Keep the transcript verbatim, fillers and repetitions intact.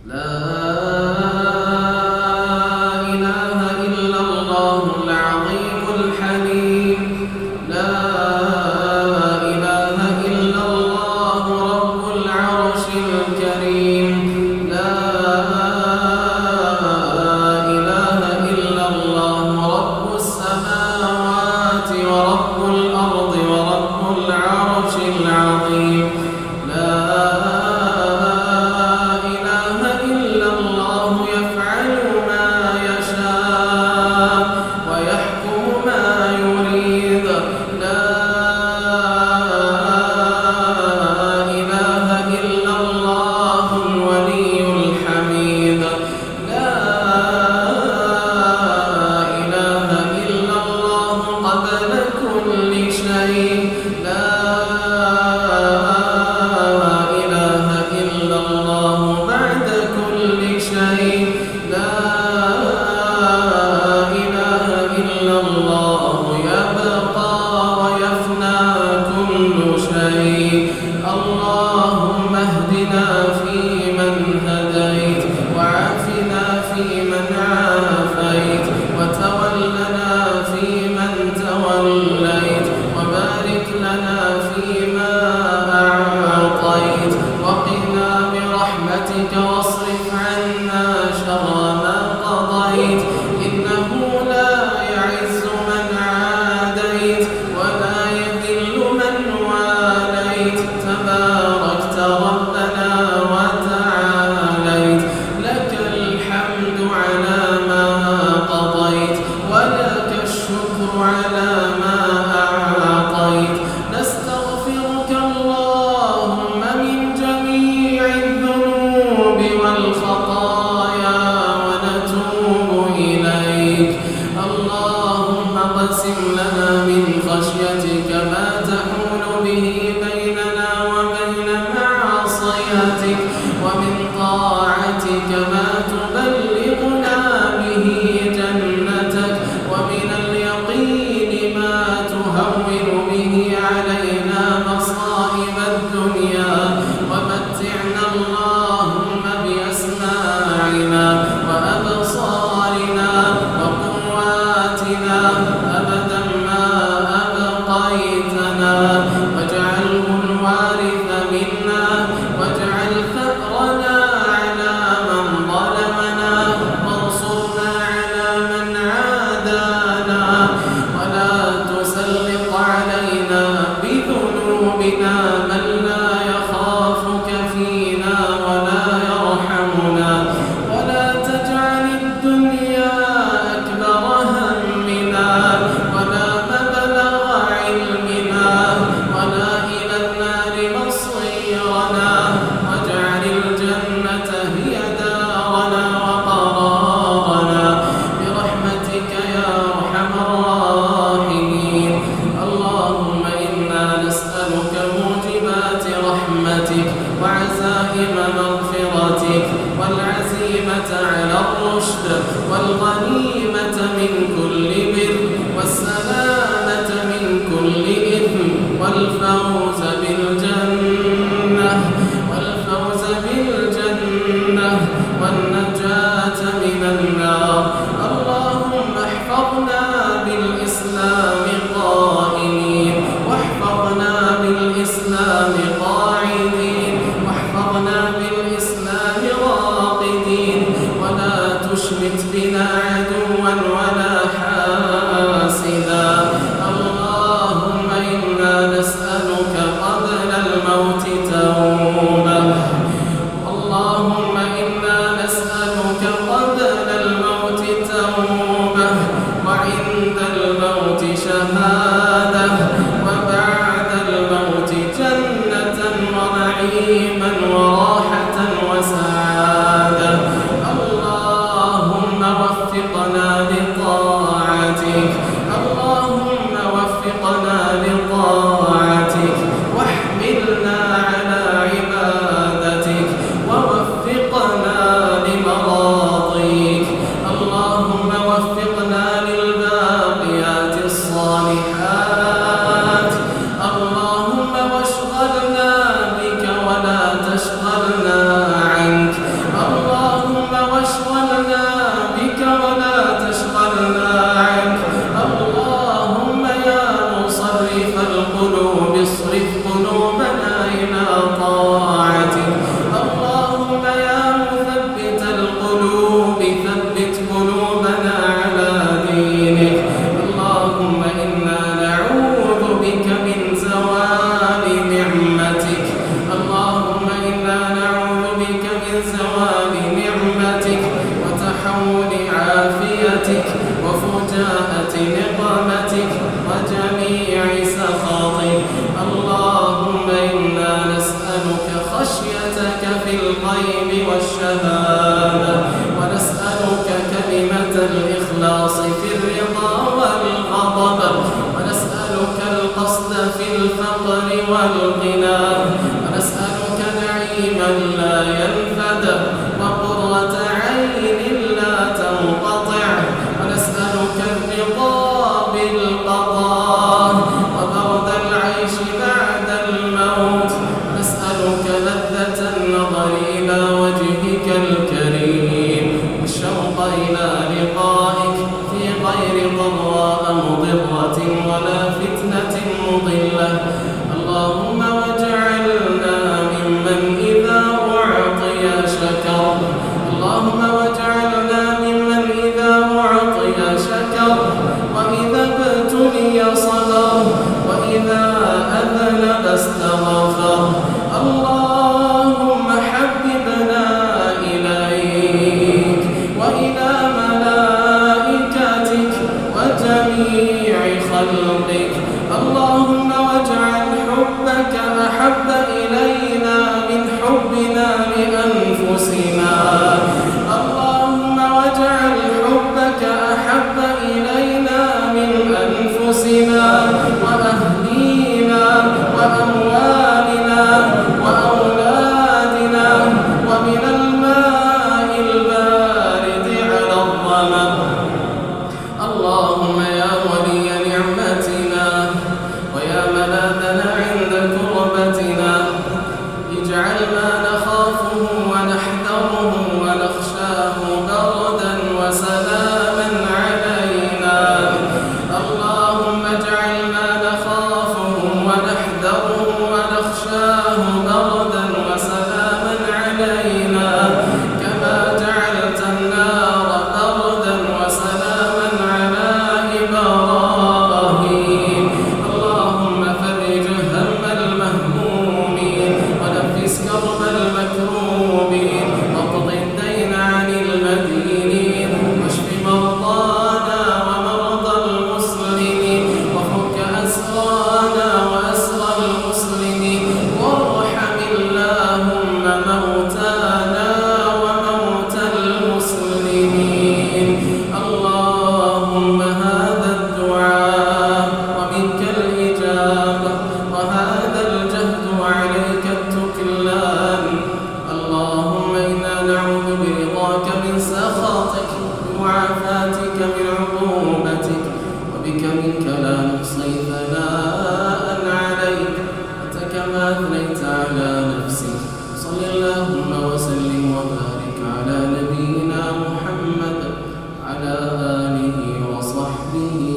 تشمت بنا عدو زوال نعمتك وتحول عافيتك وفجاءة نقمتك وجميع سخطك. اللهم إنا نسألك خشيتك في الغيب والشهادة، ونسألك كلمة الإخلاص في الرضا والغضب، ونسألك القصد في الفقر والغنى، ونسألك نعيما لا ينفد وقرة عين لا تنقطع، ونسألك الرضا بالقضاء وبرد العيش بعد الموت، ونسألك لذة النظر إلى وجهك الكريم والشوق إلى لقائك في غير ضراء مضرة ولا فتنة مضلة. اللهم واجعلنا ممن إذا أعطي شكر، اللهم واجعلنا ممن إذا أعطي شكر، وإذا ابتلي صبر، وإذا أذنب استغفر. اللهم حببنا إليك وإلى ملائكتك وجميع خلقك. اللهم واجعل حبك أحب إلينا من حبنا لأنفسنا. اللهم واجعل حبك أحب إلينا من أنفسنا وأهلينا وأموالنا وأولادنا ومن الماء البارد على الظمأ. اللهم يا ولي نعمتنا ويا ملاذنا عند كربتنا، اجعل ما نخافه ونحذره ونخشاه بردا وسلاما علينا. اللهم اجعل ما نخافه ونحذره ونخشاه بردا وسلاما علينا، كما جعلت النار بردا وسلاما على إبراهيم. اللهم فرج هم المهمومين ونفس كرب المكروبين واقض الدين عن المدينين واشف مرضانا ومرضى المسلمين وفك أسرانا وأسرى المسلمين وارحم اللهم موتانا وموتى المسلمين. اللهم هذا الدعاء ومنك الإجابة وهذا الجهد وعليك التكلان. اللهم إنا نعوذ برضاك من سخطك ومعافاتك من عقوبتك، وبك منك لا نحصي ثناء عليك أنت كما أثنيت على نفسك. صل اللهم وسلم وبارك على نبينا محمد على آله وصحبه